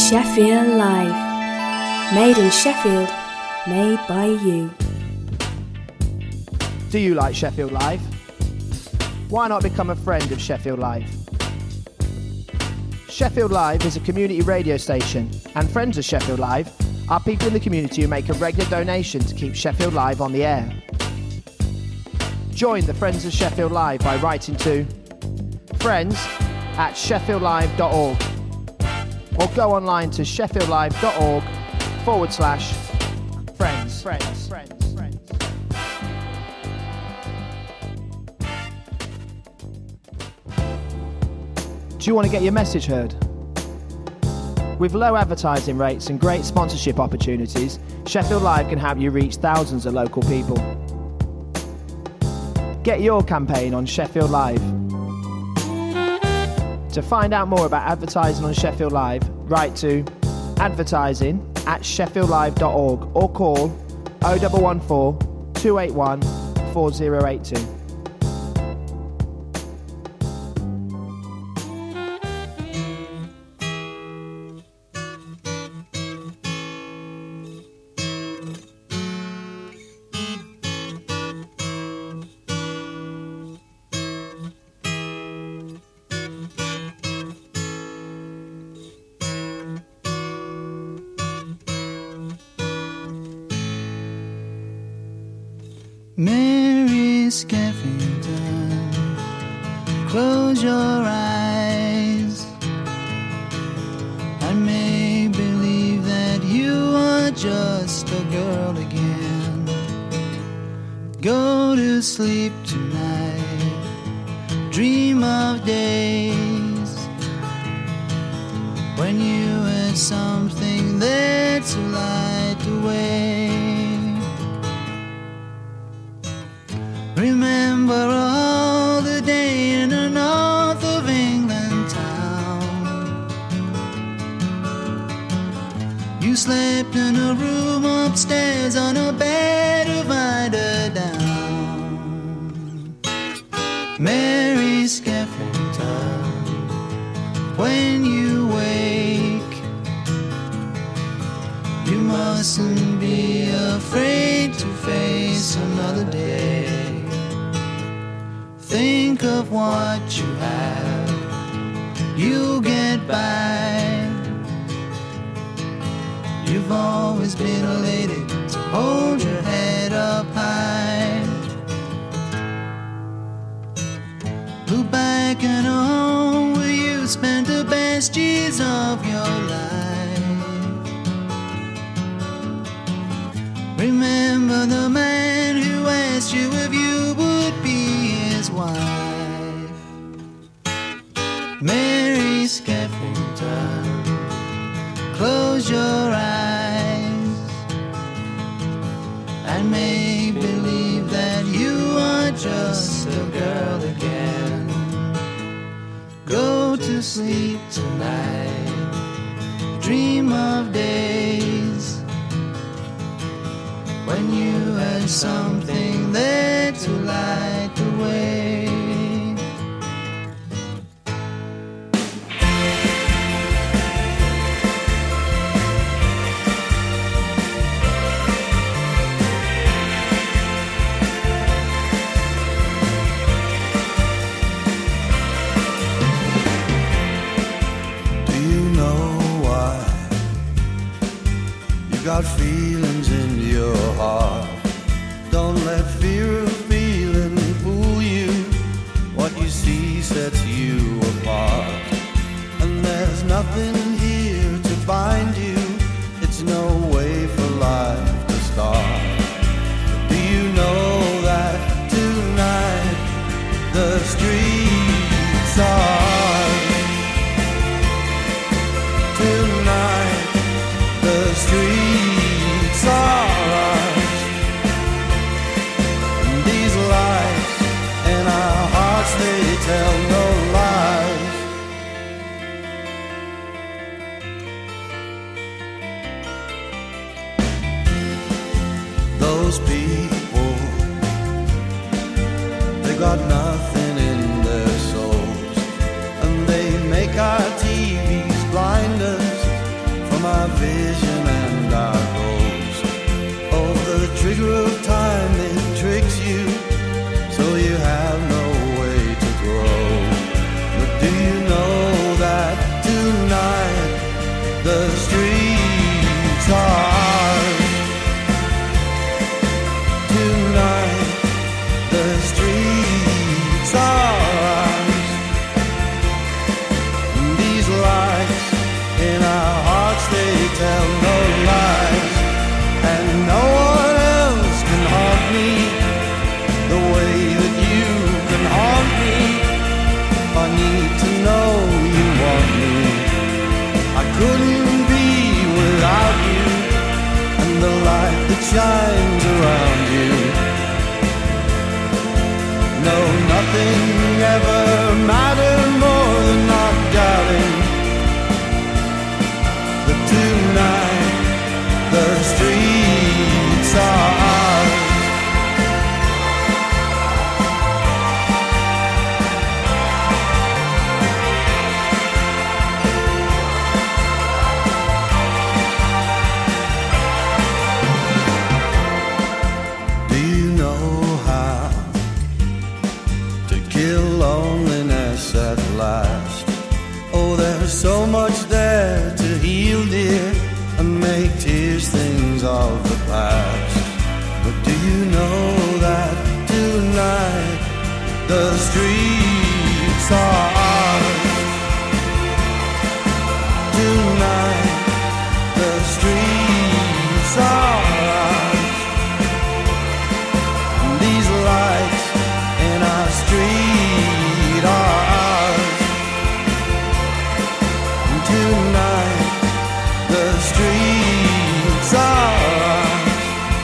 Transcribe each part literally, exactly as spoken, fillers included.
Sheffield Live. Made in Sheffield, made by you. Do you like Sheffield Live? Why not become a friend of Sheffield Live? Sheffield Live is a community radio station, and friends of Sheffield Live are people in the community who make a regular donation to keep Sheffield Live on the air. Join the Friends of Sheffield Live by writing to friends at sheffield live dot org or go online to sheffield live dot org forward slash friends. Friends. Friends. Friends. Do you want to get your message heard? With low advertising rates and great sponsorship opportunities, Sheffield Live can help you reach thousands of local people. Get your campaign on Sheffield Live. To find out more about advertising on Sheffield Live, write to advertising at sheffield live dot org or call oh one one four, two eight one, four oh eight two. Mary Skeffington, close your eyes. I may believe that you are just a girl again. Go to sleep tonight, dream of days when you had something there to light the way. Remember all the day in a north of England town. You slept in a room upstairs on a bed of eider down. Mary Skeffington, when you wake, you mustn't be afraid to face another day. Think of what you have, you'll get by. You've always been a lady, so hold your head up high. Look back at a home where you spent the best years of your life. Remember the man who asked you if you would be his wife. Mary Skeffington, close your eyes and make believe that you are just a girl again. Go to sleep tonight, dream of days when you had something there to light the way. Do you know why you got feelings in your heart? Don't let fear of feeling fool you. What you see sets you apart. And there's nothing here to bind you. It's no way for life to start. Do you know that tonight the streets are, tonight the streets are they tell no lies. Those people, they got nothing in their souls, and they make our T Vs blind us the streets are ours. Tonight, the streets are ours. These lights in our hearts, they tell no lies, and no one else can haunt me the way that you can haunt me. I need to know you want me. I couldn't be without you, and the light that shines around you. No, nothing ever mattered more than not doubting that tonight the streets are ours. Do you know how to kill loneliness at last? Oh, there's so much there to heal, dear, and make tears things of the past. But do you know that tonight the streets are ours? Tonight the streets are ours. These lights in our street are ours. Tonight the streets are ours.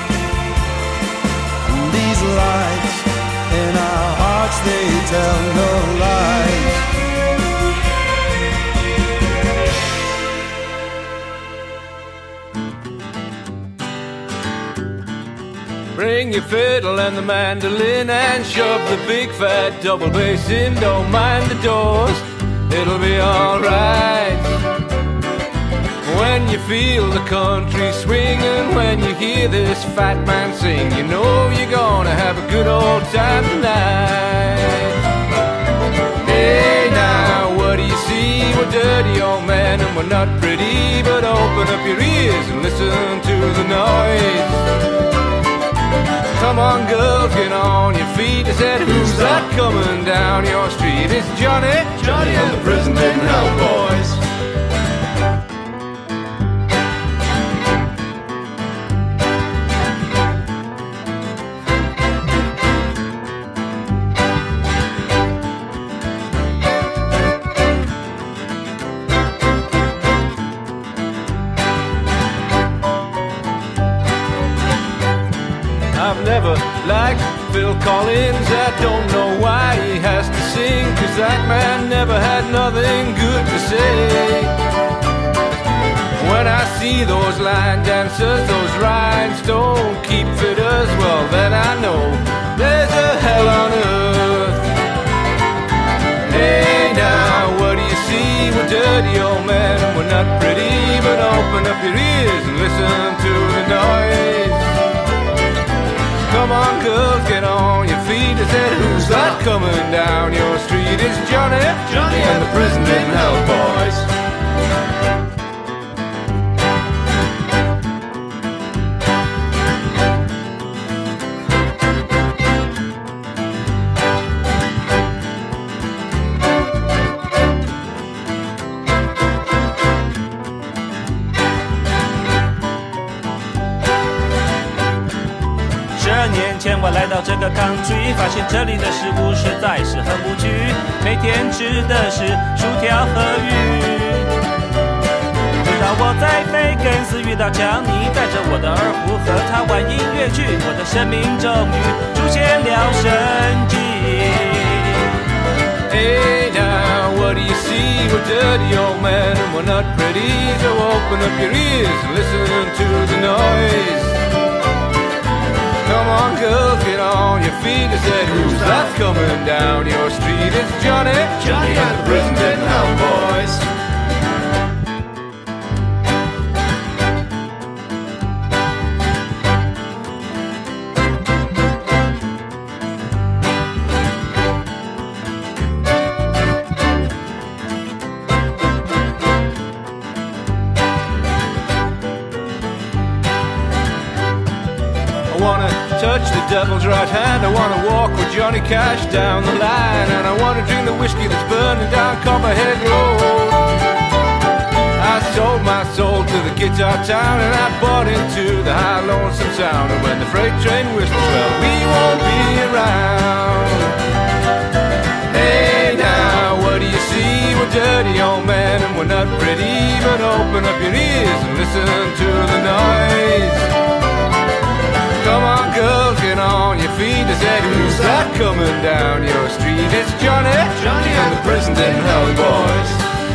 These lights in our hearts, they tell no lies. Bring your fiddle and the mandolin and shove the big fat double bass in. Don't mind the doors, it'll be alright. When you feel the country swinging, when you hear this fat man sing, you know you're gonna have a good old time tonight. Hey now, what do you see? We're dirty old men and we're not pretty, but open up your ears and listen to the noise. Come on girls, get on your feet. I said, who's that coming down your street? It's Johnny, Johnny and the Prison Didn't Help Boys. I've never liked Phil Collins. I don't know why he has to sing, 'cause that man never had nothing good to say. When I see those line dancers, those rhinestone keep fitters, well then I know there's a hell on earth. Hey now, what do you see? We're dirty old men and we're not pretty, but open up your ears and listen to the noise. Come on girls, get on your feet. I said, who's that coming down your street? It's Johnny, Johnny and the Prison Didn't Help Boys. 我来到这个 country， 发现这里的食物实在是很无趣，每天吃的是薯条和鱼。直到我在菲根斯遇到强尼，带着我的二胡和他玩音乐剧，我的生命终于出现了生机。 Hey now, what do you see? We're dirty old men and we're not pretty, so open up your ears and listen to the noise. Come on girls, get on your feet. I said, who's that coming down your street? It's Johnny, Johnny and the Prison Didn't Help Boys. 《 touch the devil's right hand. I wanna walk with Johnny Cash down the line, and I wanna drink the whiskey that's burning down Copperhead Road. I sold my soul to the guitar town, and I bought into the high lonesome sound. And when the freight train whistles, well, we won't be around. Hey now, what do you see? We're dirty old men and we're not pretty, but open up your ears and listen to the noise. Come on girls, get on your feet. I said, who's that coming down your street? It's Johnny, Johnny and the Prison Didn't Help Boys.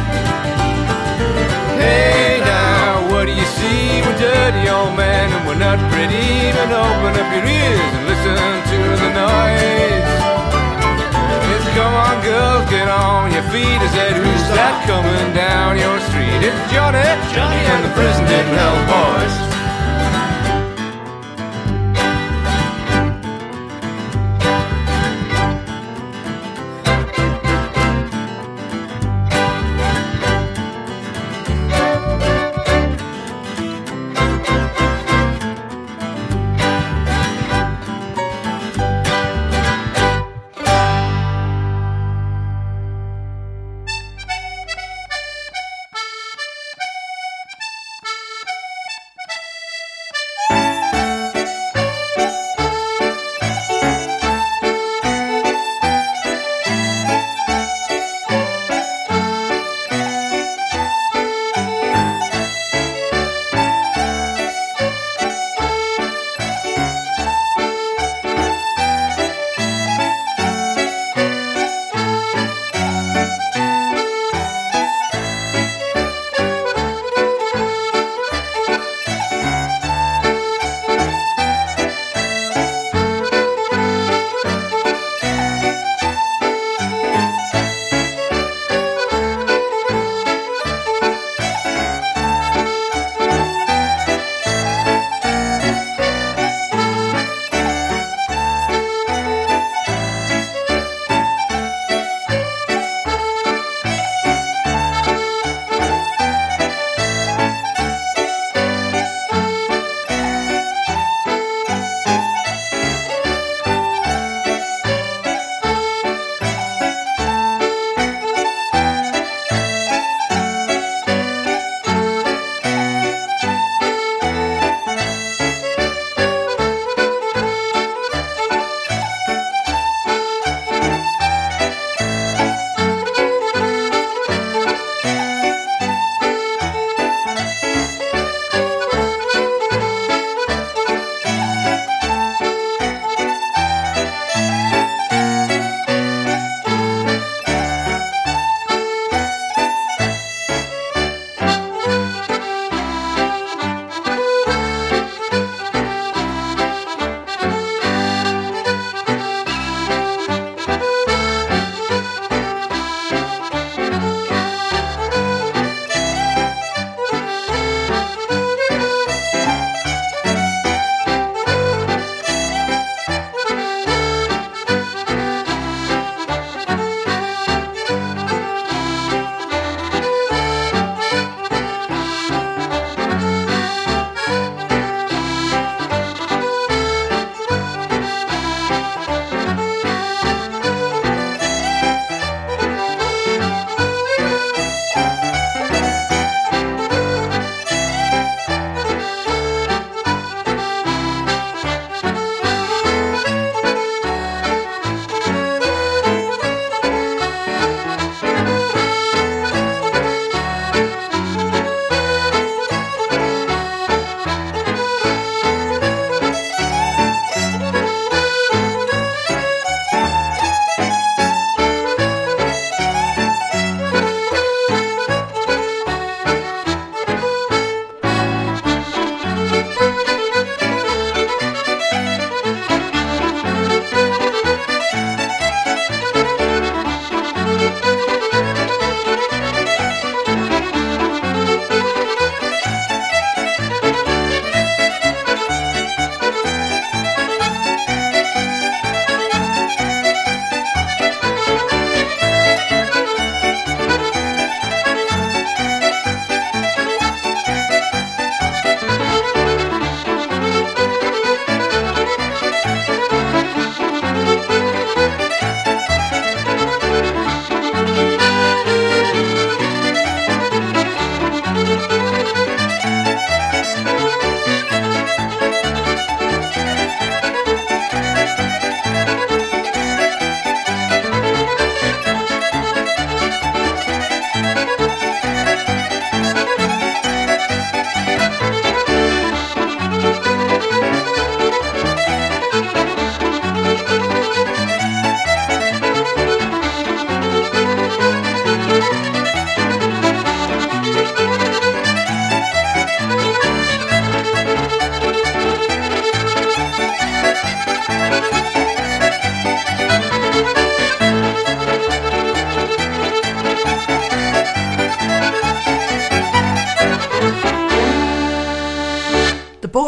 Hey now, what do you see? We're dirty old men and we're not pretty, but open up your ears and listen to the noise. It's come on girls, get on your feet. I said, who's that coming down your street? It's Johnny, Johnny and the Prison Didn't Help Boys.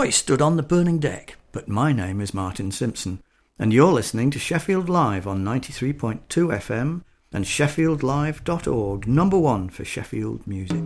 boy stood on the burning deck, but my name is Martin Simpson, and you're listening to Sheffield Live on ninety-three point two F M and sheffield live dot org, number one for Sheffield music.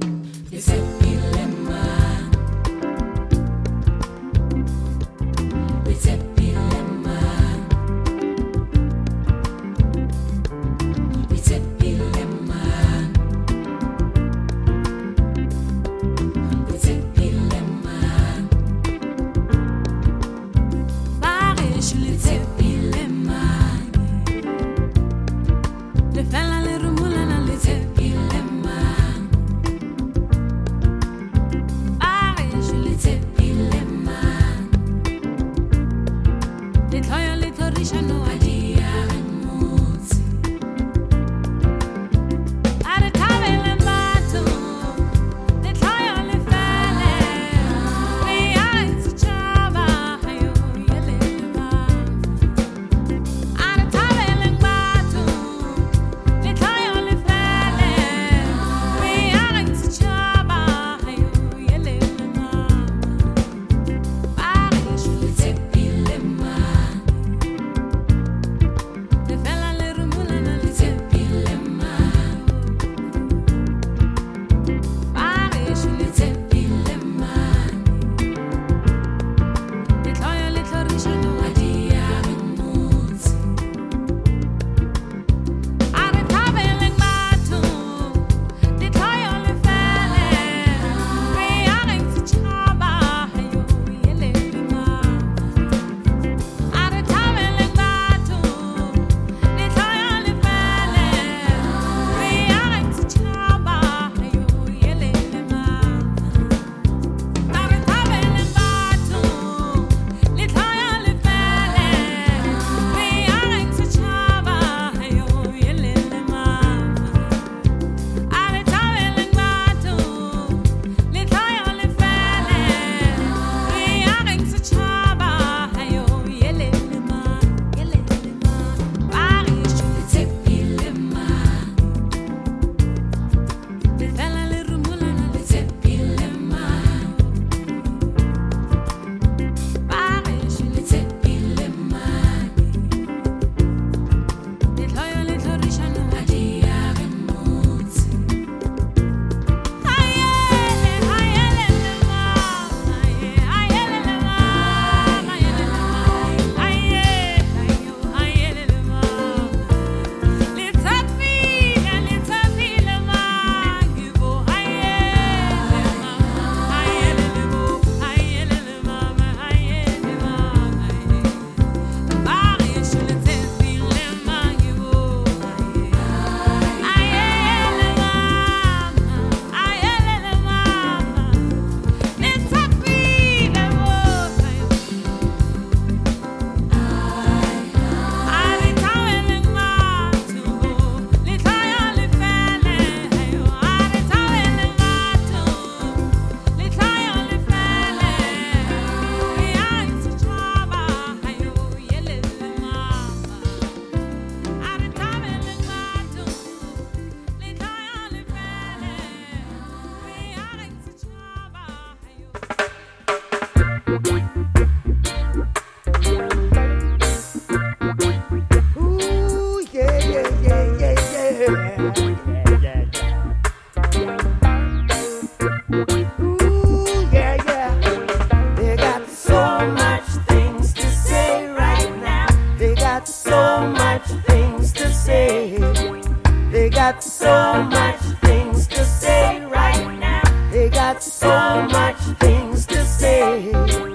got so much things to say right now. They got so much things to say.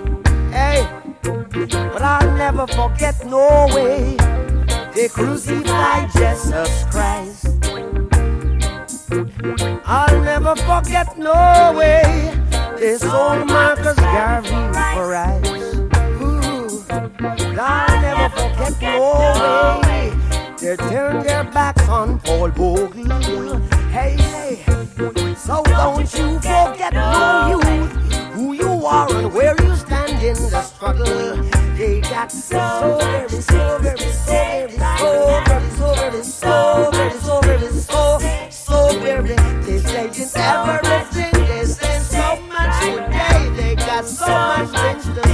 Hey, but I'll never forget no way they crucified Jesus Christ. I'll never forget no way they sold Marcus Garvey for rice. Ooh, I'll never forget no way they turned their backs on Paul Bogle. Hey, hey, so don't you forget no youth, who you are and where you stand in the struggle. They got so very, so very, so very, so very, so very, so very, so very, so so very. They say in everything, they say so much today. They got so much things to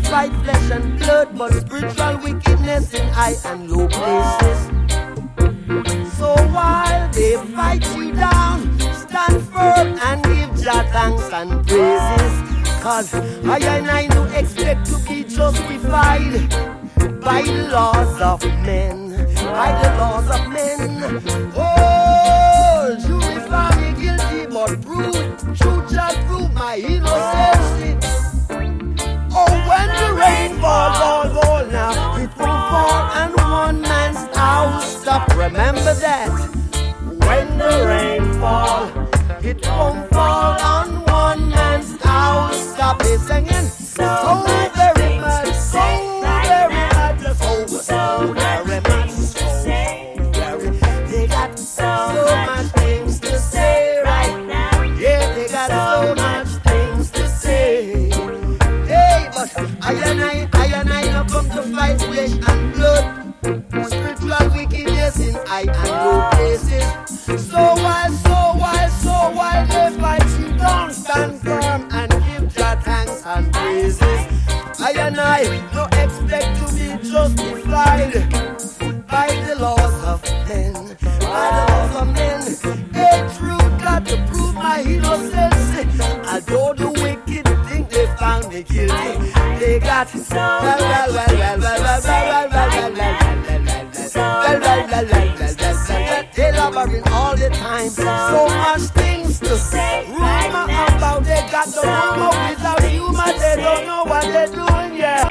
fight flesh and blood, but spiritual wickedness in high and low places. So while they fight you down, stand firm and give Jah thanks and praises. Cause I and I do expect to be justified by the laws of men, by the laws of men. Oh, jury found me guilty, but prove, truth shall prove my innocence. Oh, when the rain falls, all fall now, it will fall and one man's house stop. Remember that. When the rain falls, it won't fall on one man's house stop. They're singing so very much, so very much, so, so very much, so very. They got so much things to say right now. Yeah, they got so much things to say. Hey, but I and I, I and I not come to fight flesh and blood, spiritual wickedness in high and low places. So while, so while, so while they fight you down, stand firm and give Jah thanks and praises. I and I no expect to be justified by the laws of men, by the laws of men. Hey, truth got to prove my innocence. Although the wicked think they found me guilty, they got well, well, well, well, well, well, well, well, well, well, well, well, well, well, they laboring all the time. So much things to say. Rumor about they got the rumor without humor. They don't know what they're doing, yeah.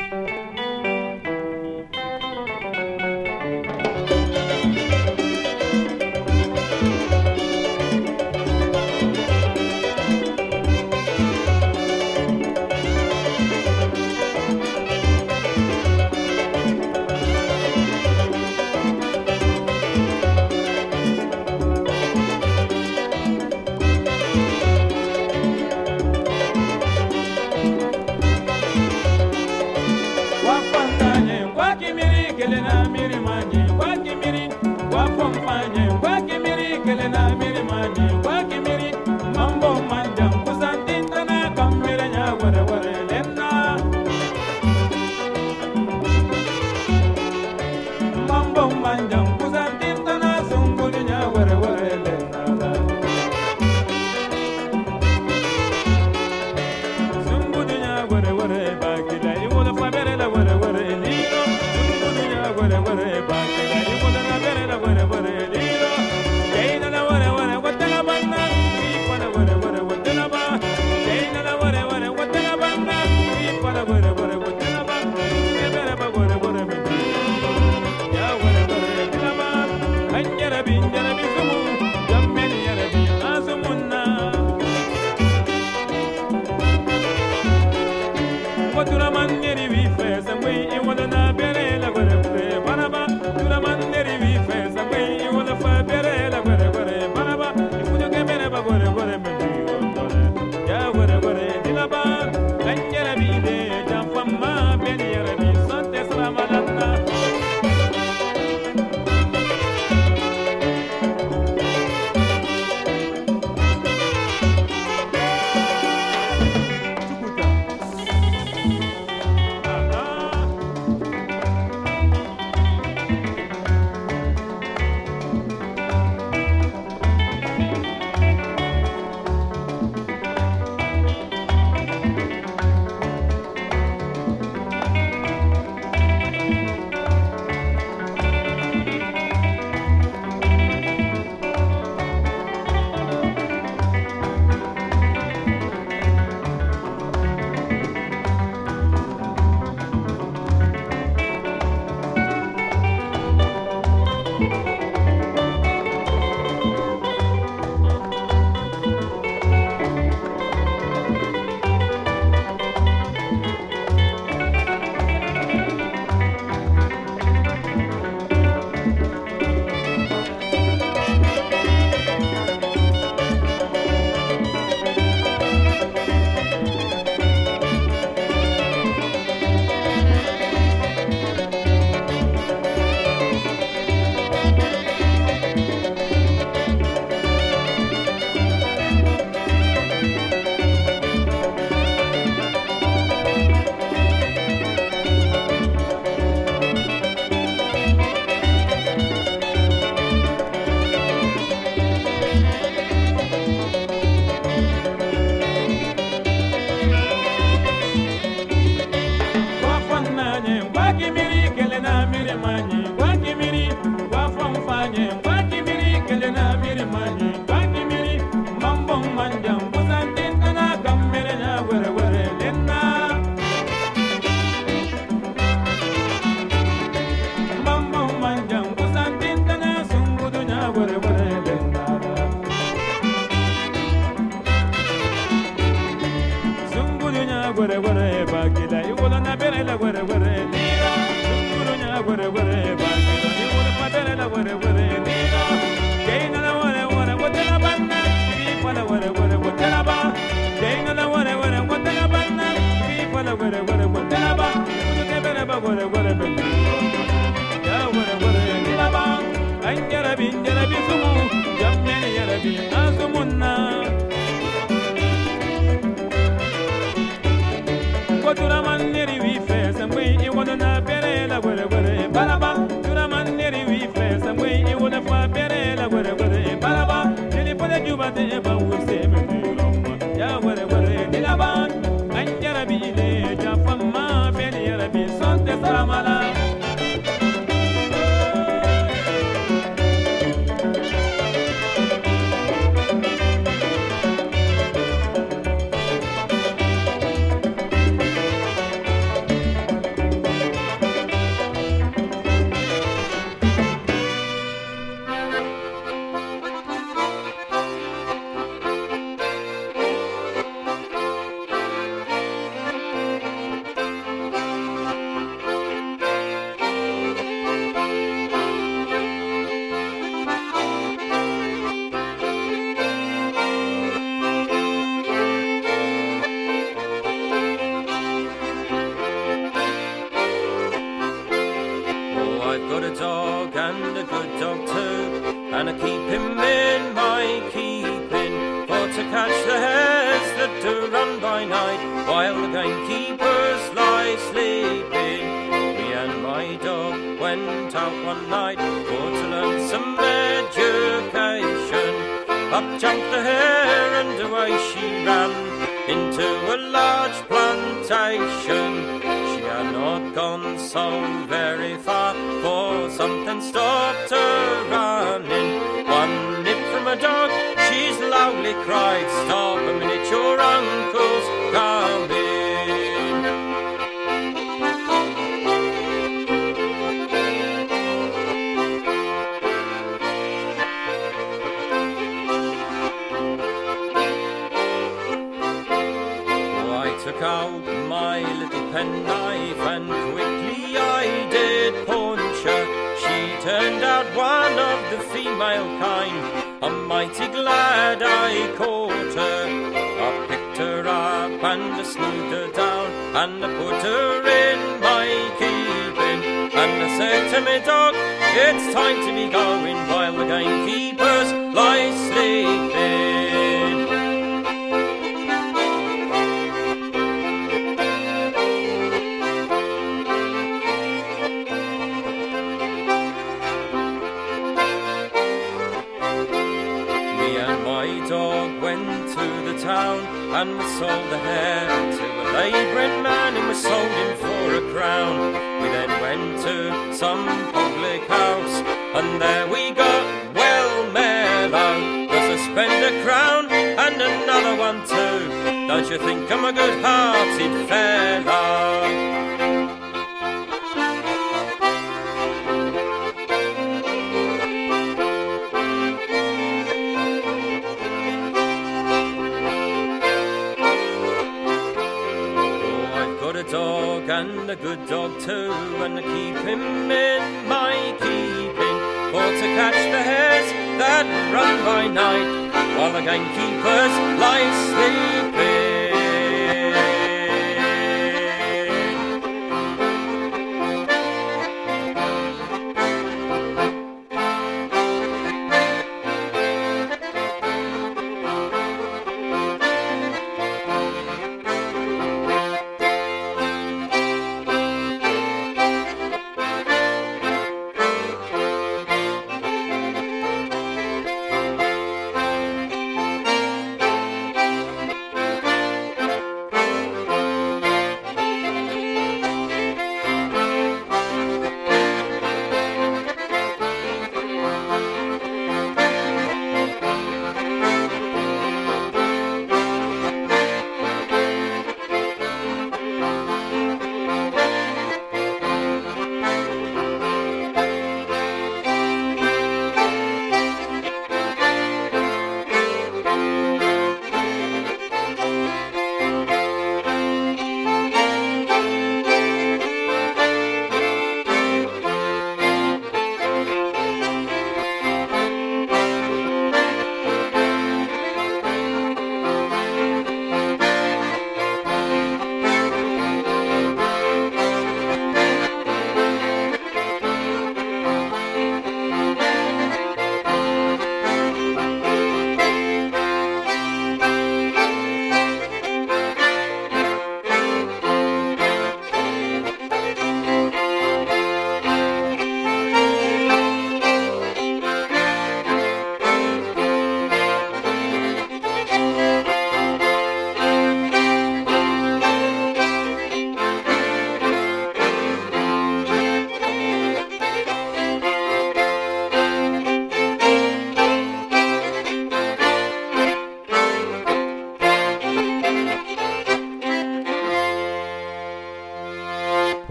jarabi sumu jammeni jarabi azumunna Kotura maneri wi fesa mwe I wona na bere la gwere gwere balaba tura maneri wi fesa mwe I wona fa bere la gwere gwere balaba jeli pole juba te ba wuse me tulomba ya gwere gwere dilaba anjara bi le ja famma bere yarabi sonte salamala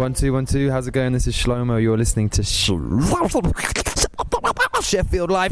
One, two, one, two. How's it going? This is Shlomo. You're listening to Sh- Sheffield Live.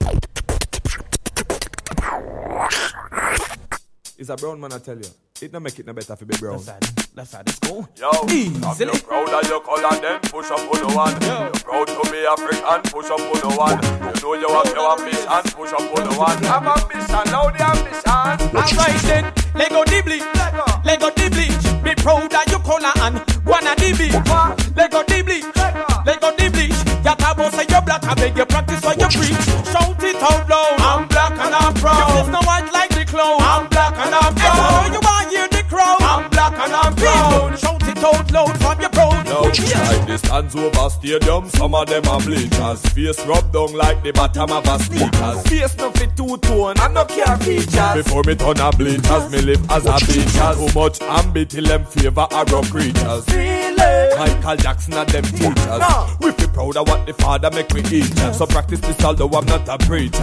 It's a brown man, I tell you. It no make it no better for be brown. Left side, left side, let's go. Yo, I'm you proud of your color, then push up on the one. You're proud to be African, push up on the one. You know you have your ambition, push up on the one. I'm ambition, now the ambition. Alright then, Lego Dibbly, Lego Dibbly. Be proud of your color and wanna Dibbly. Lego Dibbly, Lego Dibbly. Your tabo say you're black, I beg you practice what you preach. Shout it out loud, I'm black and I'm proud. Your face no white like the clown, I'm black and I'm proud. You want hear the crowd, I'm black and I'm proud. Shout it out loud from your proud. Yo, like the stands over stadium, some of them are bleachers. Face rubbed down like the bottom of a sneakers. Face no fit two-tone, I no care features. Before me turn a bleachers, me live as a bleachers. Too much ambit till them favor a rock creatures. Michael Jackson and them teachers. No. We feel proud of what the father make me eat. So practice this although I'm not a preacher.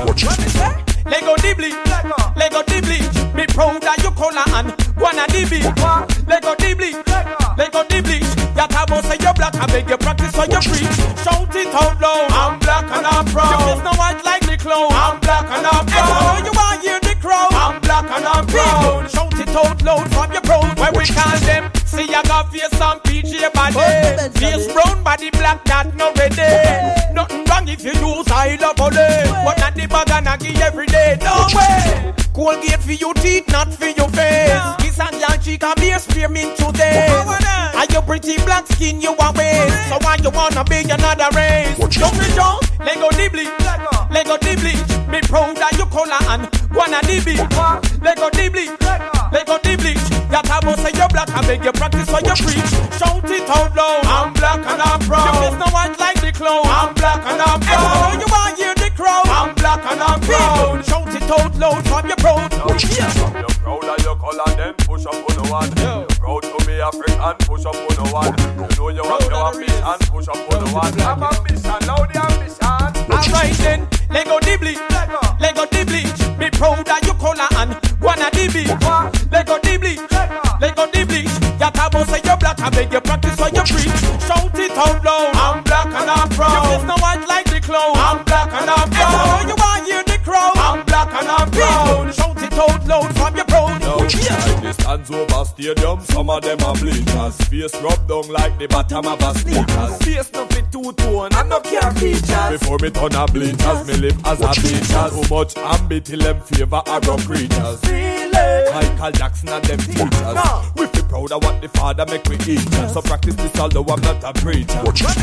Lego Dibbly, Lego Dibbly. Be proud of your color and wanna Dibbly. Lego Dibbly, Lego Dibbly. Your tabo say you're black, I beg you practice what you preach. Shout it out loud, I'm black and I'm proud. Your face no white like the clown, I'm black and I'm proud. You want hear the crowd, I'm black and I'm proud. Shout it out loud from your proud. Where we call them, see I got face some P J body. Face brown body black that no ready. Nothing wrong if you use I love only. But not the bag and I give every day, no way. Colgate for your teeth, not for your face. Kiss and your cheek and be a spearmint today. And your pretty black skin you are waste. So why you wanna be another race? Don't be Joe, Lego Dibbly, Lego Dibbly. Be proud of your color and wanna Dibbly. Lego Dibbly, Lego Dibbly. Your tabo say you're black, I beg you practice what you preach. Shout it out loud, I'm black and I'm proud. Your face no white like the clown, I'm black and I'm proud. You want hear the crowd, I'm black and I'm proud. Shout it out loud from your proud. No, yeah. You're proud of your color, then push up on the one. You're proud to be African, push up on the one. You know you have your ambition, push up on the one. I'm ambition, now the ambition. Alright then, Lego Dibbly, Lego Dibbly. Be proud of your color and wanna Dibbly. Lego Dibbly, Lego Dibbly. Your tabo say you're black, I beg you practice what you preach. Shout it out loud, I'm black and I'm proud. Your face no white like the clown, I'm black and I'm proud. You want hear the crowd, I'm black and I'm proud. Shout it out loud from your proud. Yo, like the stands over stadium, some of them are bleachers. Face rubbed down like the bottom of a sneakers. Face no fit two-tone, I no care features. Before me turn a bleachers, me live as a bleachers. Too much ambit till them favor a rock creatures. Michael Jackson and them teachers. No. We feel proud of what the father make me eat. So practice this although I'm not a preacher.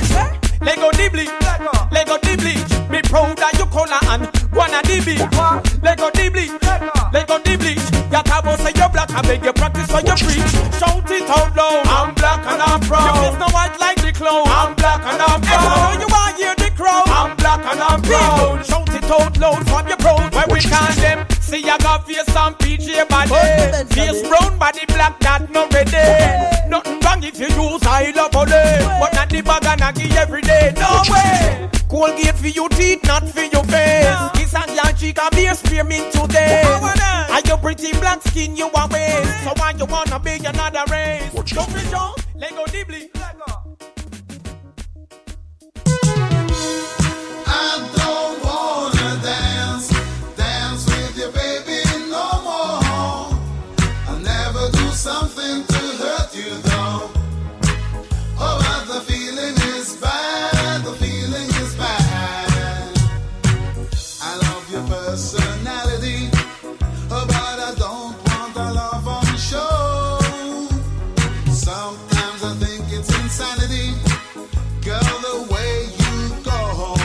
Lego Dibbly, Lego Dibbly. Be proud of your color and wanna Dibbly. Lego Dibbly, Lego Dibbly. Your tabo say you're black, I beg you practice what you preach. Shout it out loud, I'm black and I'm proud. Your face no white like the clown, I'm black and I'm proud. You want hear the crowd, I'm black and I'm proud. Shout it out loud from your proud. Where we call them, see I got face some P J body. Face brown body black that no ready. Nothing wrong if you use I love only. But not the bag and I give every day, no way. Colgate for your teeth, not for your face. Kiss and your cheek and be a spearmint today. And your pretty black skin you are waste. So why you wanna be another race? Don't be Joe, Lego Dibbly. I don't wanna dance, dance with you, baby, no more. I'll never do something to hurt you, though. Oh, but the feeling is bad, the feeling is bad. I love your personality, oh, but I don't want a love on show. Sometimes I think it's insanity, girl, the way you go.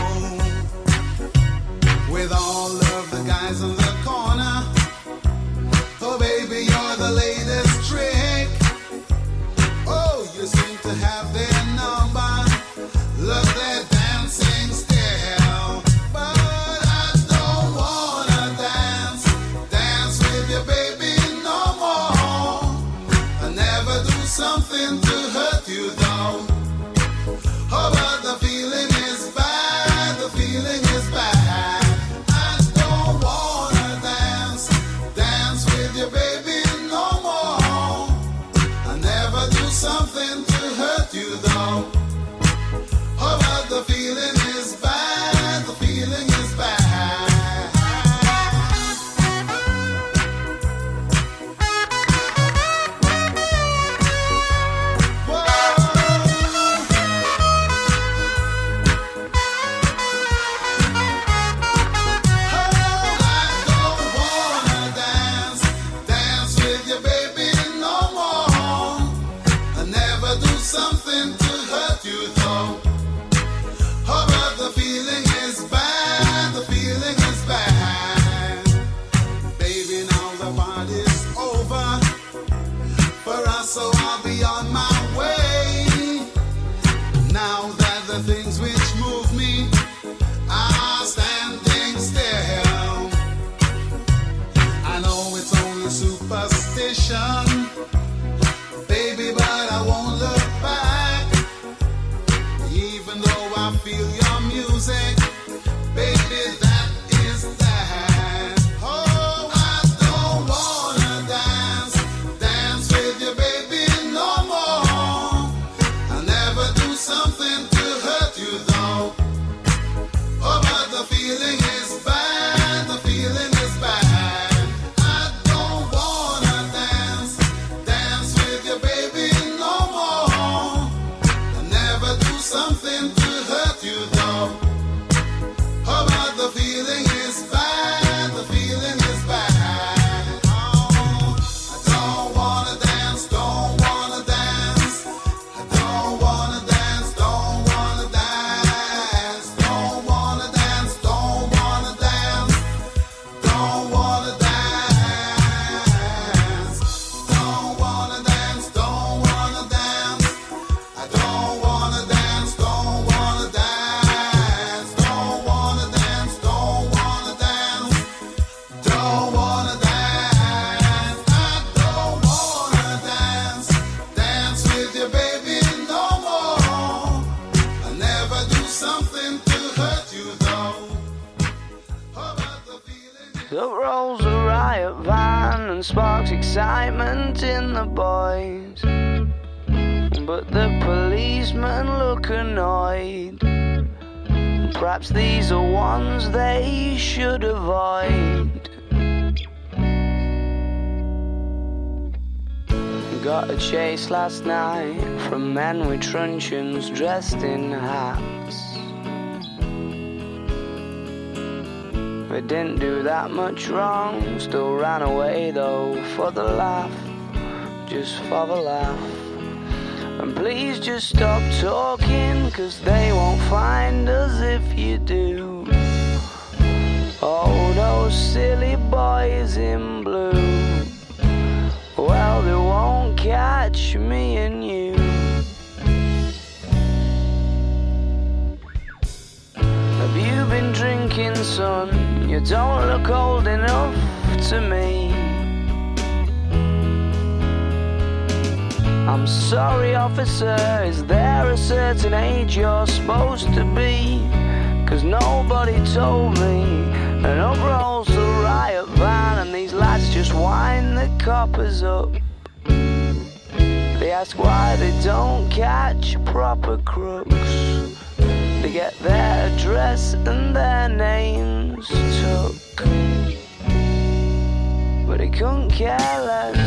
With all of the guys on the corner, oh baby, you're the latest trick. Oh, you seem to have their number, love their dancing style. But I don't wanna dance, dance with you, baby, no more. I never do something to hurt you, though. Oh, but the feeling is bad, the feeling is bad. I don't wanna situation, baby, but I won't look back. Even though I feel your music, baby, that is that. Oh, I don't wanna dance, dance with you, baby, no more. I'll never do something to hurt you, though. Oh, but the feeling is bad, the feeling is bad. I don't wanna dance, dance with you, baby, no more. I'll never do something to hurt you, though. Oh, but the feeling is bad, the feeling is bad. Oh, I don't wanna dance, don't wanna dance. I don't wanna dance, don't wanna dance. Don't wanna dance, don't wanna dance. Don't wanna dance. Don't wanna dance, don't wanna dance. I don't wanna dance, don't wanna dance. Don't wanna dance, don't wanna dance. Don't wanna dance. I don't wanna dance, dance with you, baby, no more. I never do something to hurt you, though. Oh, but the feeling is The rolls a riot van and sparks excitement in the boys. But the policemen look annoyed. Perhaps these are ones they should avoid. Got a chase last night from men with truncheons dressed in hats. They didn't do that much wrong, still ran away though for the laugh, just for the laugh. And please just stop talking, cause they won't find us if you do. Oh, those silly boys in blue, well, they won't catch me and you. Have you been drinking, son? You don't look old enough to me. I'm sorry, officer, is there a certain age you're supposed to be? Cause nobody told me. And up rolls the riot van and these lads just wind the coppers up. They ask why they don't catch proper crooks. They get their address and their names took, but they couldn't care less.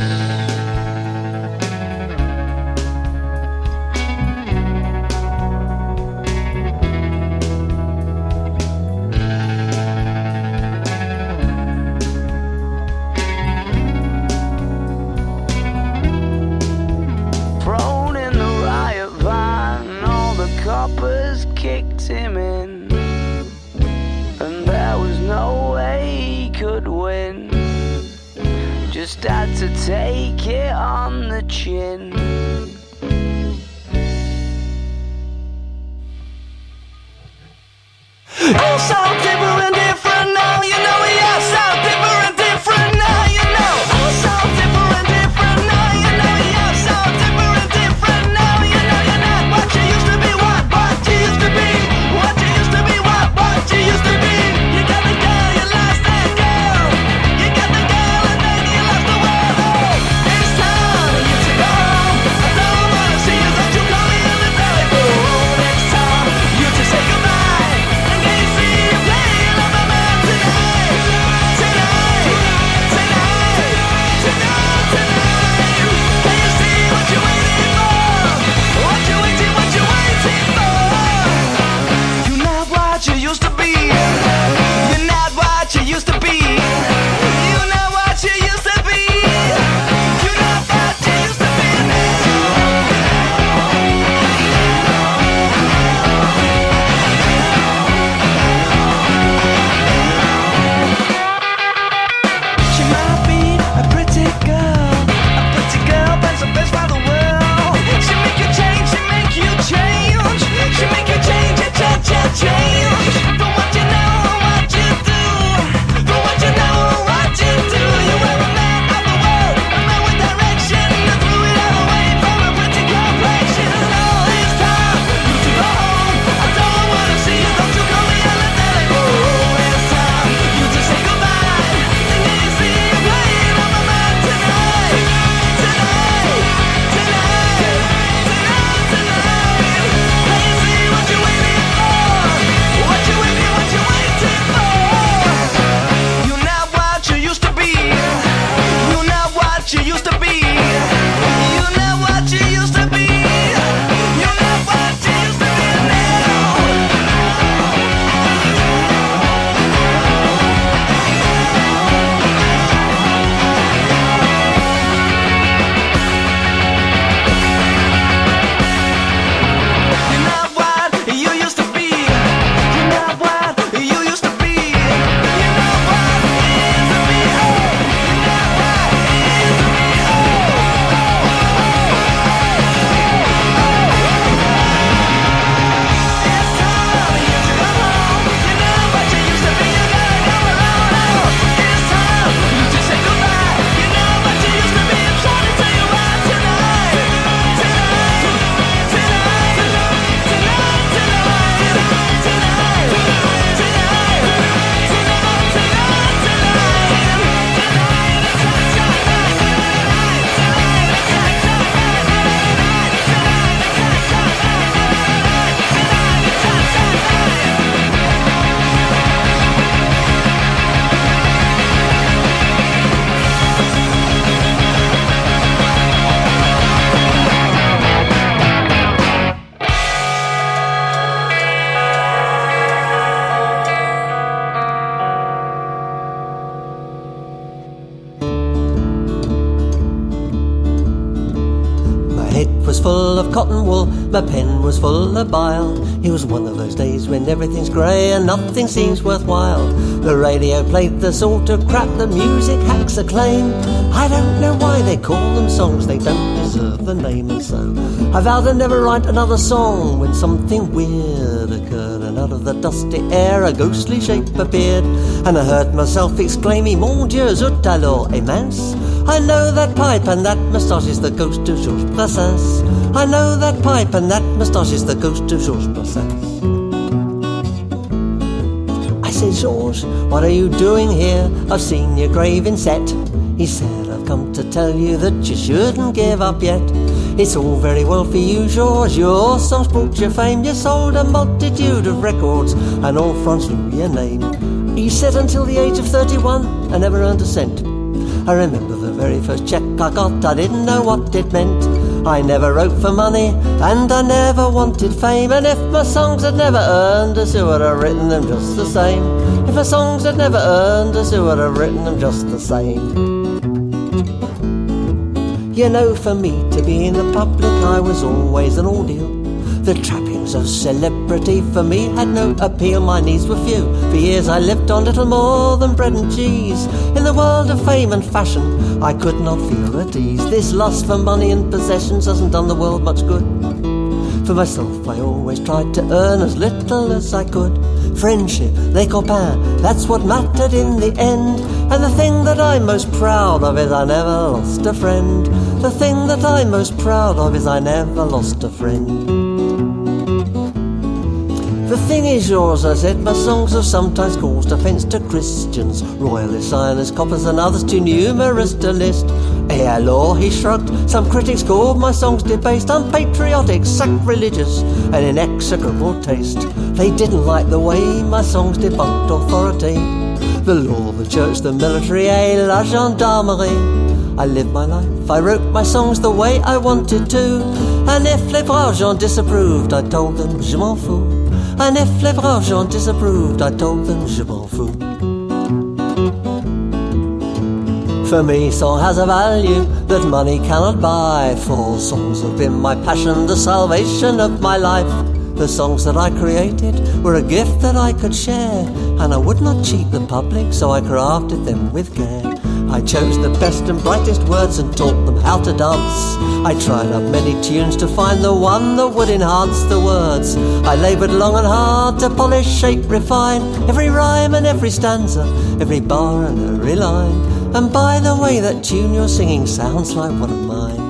Thrown in the riot van, all the coppers kicked him in, and there was no way he could win. Just had to take it on the chin. Oh, so different, different now, you know, yeah, so different, different now, you know. Oh, so different, different now, you know, yeah, so different, different now, you know. You're not what you used to be, what, what you used to be, what you used to be, what, what you used to be. You got the girl, you lost that girl. You got the girl and then you lost the world. Oh, it's time for you to go. I don't wanna see you, don't you call me on the telephone. It's time for you to say goodbye. And can you see you play, love me? of cotton wool, my pen was full of bile. It was one of those days when everything's grey and nothing seems worthwhile. The radio played the sort of crap the music hacks acclaim. I don't know why they call them songs, they don't deserve the name. And so I vowed to never write another song when something weird occurred, and out of the dusty air a ghostly shape appeared, and I heard myself exclaiming, Mon Dieu, zut alors, et mince, I know that pipe and that moustache is the ghost of Georges Brassens. I know that pipe and that moustache is the ghost of Georges Brassens. I said, Georges, what are you doing here? I've seen your graving set. He said, I've come to tell you that you shouldn't give up yet. It's all very well for you, Georges, your songs brought you fame. You sold a multitude of records and all France knew your name. He said, until the age of thirty-one I never earned a cent. I remember the very first cheque I got, I didn't know what it meant. I never wrote for money, and I never wanted fame. And if my songs had never earned us, who would have written them just the same? If my songs had never earned us, who would have written them just the same? You know, for me to be in the public, I was always an ordeal. The trappings of celebrity for me had no appeal. My needs were few. For years I lived on little more than bread and cheese. In the world of fame and fashion, I could not feel at ease. This lust for money and possessions hasn't done the world much good. For myself, I always tried to earn as little as I could. Friendship, les copains, that's what mattered in the end. And the thing that I'm most proud of is I never lost a friend. The thing that I'm most proud of is I never lost a friend. The thing is yours, I said, my songs have sometimes caused offence to Christians, royalists, Zionists, coppers and others too numerous to list. Eh alors, he shrugged, some critics called my songs debased, unpatriotic, sacrilegious and in execrable taste. They didn't like the way my songs debunked authority, the law, the church, the military, et la gendarmerie. I lived my life, I wrote my songs the way I wanted to, and if les braves gens disapproved, I told them je m'en fous. And if les braves gens disapproved, I told them je m'en fous. For me, song has a value that money cannot buy. For songs have been my passion, the salvation of my life. The songs that I created were a gift that I could share, and I would not cheat the public, so I crafted them with care. I chose the best and brightest words and taught them how to dance. I tried up many tunes to find the one that would enhance the words. I laboured long and hard to polish, shape, refine every rhyme and every stanza, every bar and every line. And by the way, that tune you're singing sounds like one of mine.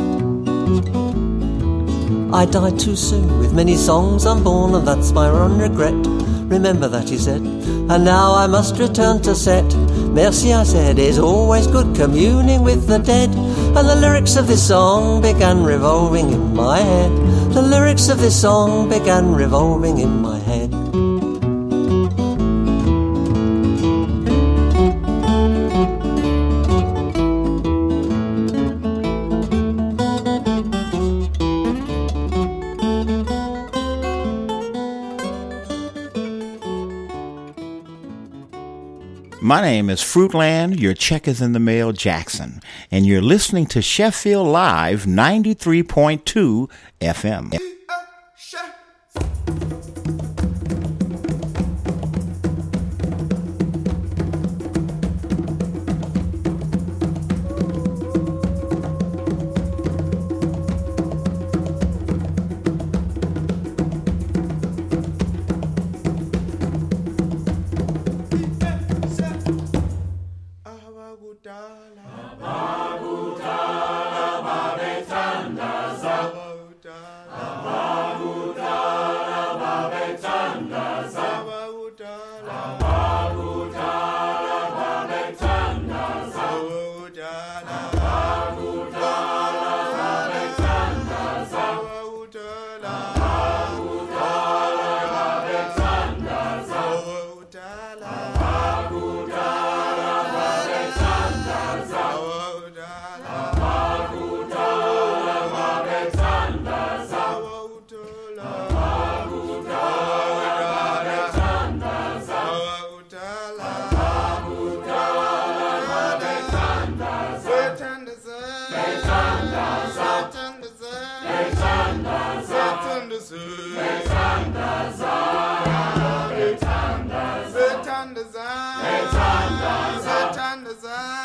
I died too soon with many songs unborn, and that's my one regret. Remember that, he said, and now I must return to set. Merci, I said, is always good communing with the dead. And the lyrics of this song began revolving in my head. The lyrics of this song began revolving in my head. My name is Fruitland, your check is in the mail, Jackson, and you're listening to Sheffield Live ninety-three point two F M. Abakuthala babethandaza,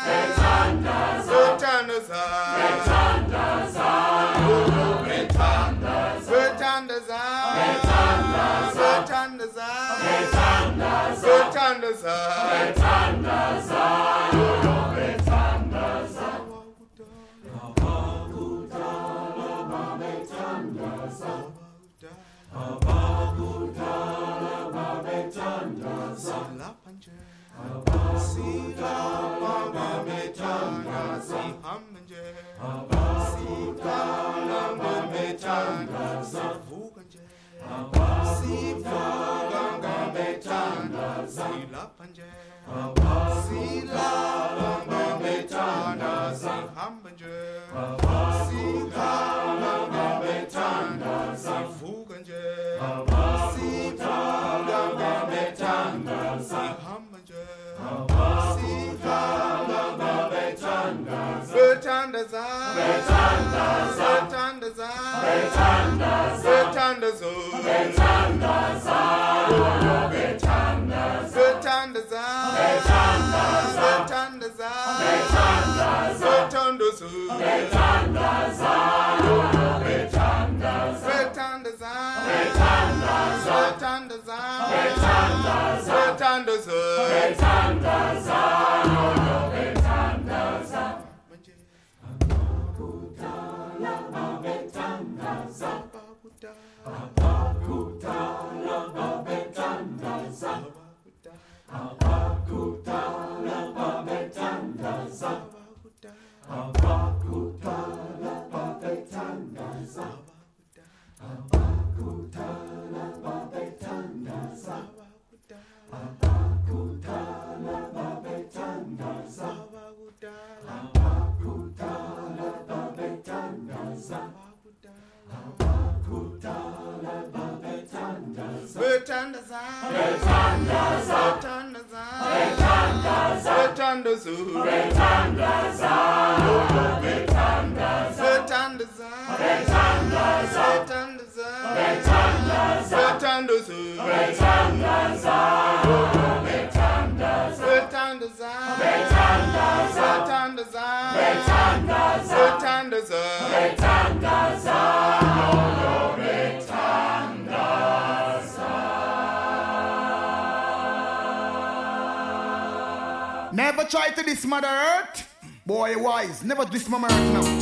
Never try to diss Mother Earth. Boy, wise. Never diss Mother Earth now.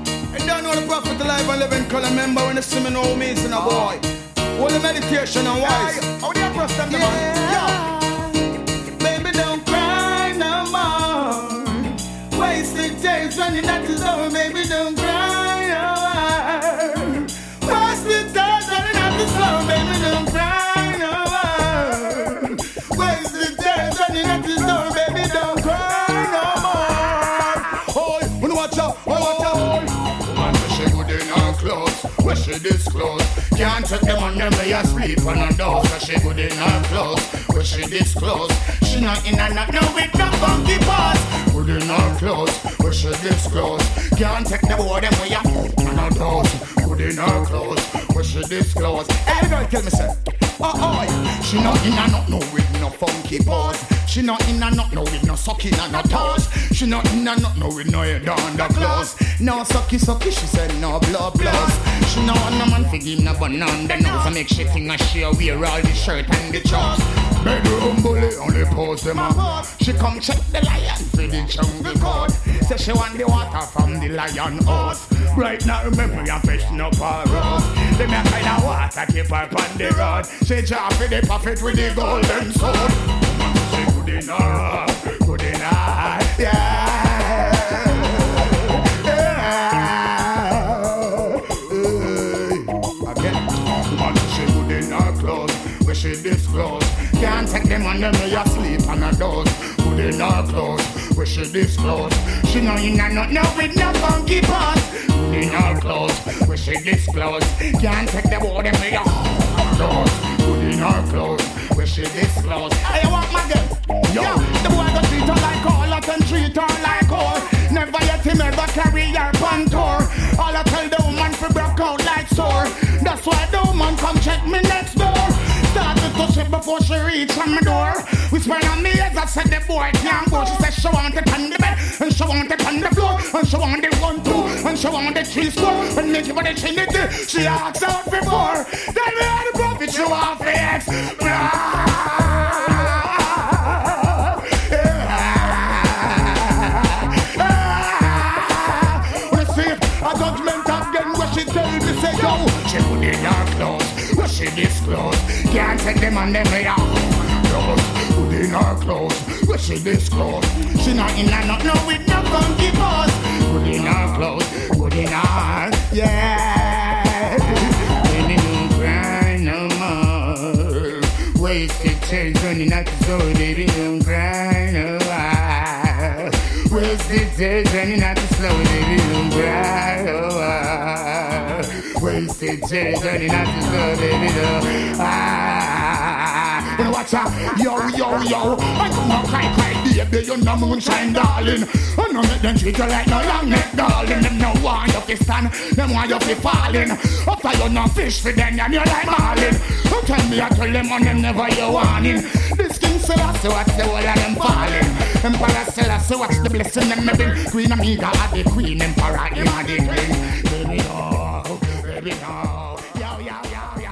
I don't know the prophet alive and live in color. Remember when the swimming old means in a boy. All the meditation and wise. How do you press them, the man? Yo. Baby, don't cry no more. Wasted days running that is over. Baby, don't cry no more. Wasted days running that is over. Baby, don't cry no more. Wasted days running that is over. Baby, don't cry no more. Oh, wanna watch out? Wanna watch out? Woman, she good in her clothes. Where she disclose. Can't take them on them lay asleep on her door. So she good in her clothes. Where she disclose. She not in and not no with no funky paws. Good in her clothes. Where she disclose. Can't take the boy them way up on her doors. Good in her clothes. Where she disclose. Hey girl, tell me say. Oh, oh, she not in and not no with no funky paws. She not in and not no with no sucking and no toes. She not in and not no with no head on the clothes. No sucky sucky, she said no blood blood. She not want no man for give no bun on the nose. I make she think that she wear all the shirt and the chops. Bedroom bully only pose them up. She come check the lion for the jungle code. Say she want the water from the lion house. Right now remember you fishing up her rose. Them a kind of water keep her on the road. She drop for the prophet with the golden sword. She good in her, good in her, yeah. She disclose. Can't take them on them way asleep on her doors. Put in her clothes where she disclose. She know in and not know with no funky paws. Put in her clothes where she disclose. Can't take them on them way asleep doors. Put in her clothes where she disclose. I want my girl. Yo, the boy go treat her like all up and treat her like all. Never yet him ever carry her pan tour. All I tell the woman for broke out like sore. That's why the woman come check me next door. Started to shit before she reached on my door. Whisper on me as I said the boy can't go. She said she wanted on the bed. she want it on the floor, and she want it one, two, and she want it three score. And me give her the trinity, she asks out before. Then me are the prophet, she want for X. She tell me, say, yo, she put in her clothes, where she disclose. Can't take them on them, yeah. Clothes, put in her clothes, where she disclose. She not in her, not no with no funky pose. Put in her clothes, put in her, yeah. Baby, don't cry no more. Wasted tears running out the door, baby, don't cry no more. Wasted tears running out the slow, baby, don't cry no more. Wasted tears running out the slow, baby, don't ah. When I watch her, yo, yo, yo, I do not cry, cry, baby, you're no moonshine, darling. I know make them treat you like no long neck, darling. Them no want you to stand, them want you to falling. After you no fish for them, and you're like marlin. Don't tell me I tell them on them never you warning. This king Selassie, watch the whole of them falling. Emperor Selassie, watch the blessing them bring. Queen Amiga are the queen, Emperor in a the king. Baby, no, baby, no. Yo, yo, yo, yo.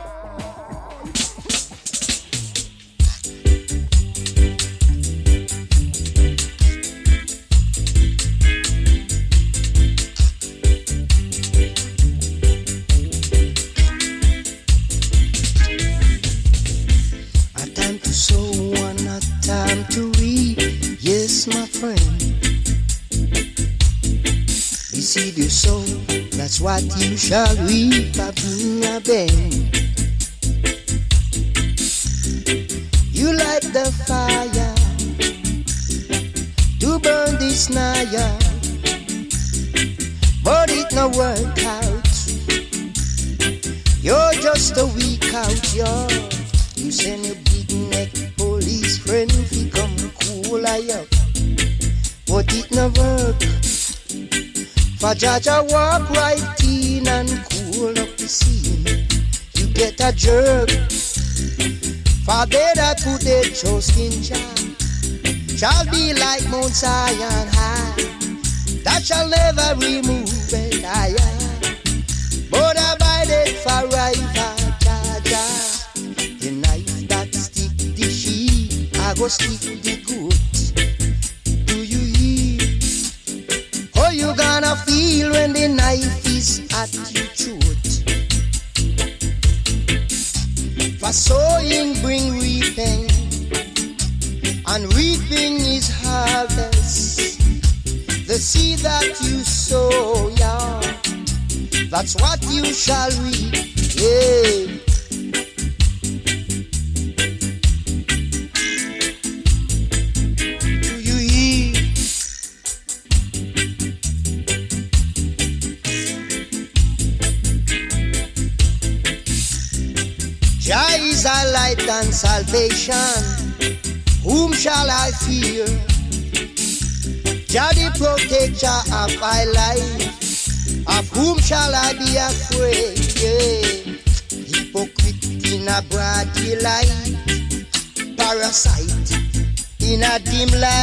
Time to read, yes, my friend. You seed your soul, that's what you shall reap by being a bend. You light the fire to burn this naya, but it no work out. You're just a weak out, yo. You send your big neck police friend fi come cool I up, but it no work. For Jaja walk right in and cool up the scene, you get a jerk. For they that put their trust in Jah shall be like Mount Zion high, that shall never remove it higher, but abided forever. Jaja, the knife that stick the sheep, I go stick the goat. Do you hear? How you gonna feel when the knife is at your throat? For sowing bring reaping, and reaping is harvest. The seed that you sow, yeah, that's what you shall reap, yeah. Jah is our light and salvation, whom shall I fear? Jah the protector of my life, of whom shall I be afraid? Yeah. Hypocrite in a broad daylight, parasite in a dim light.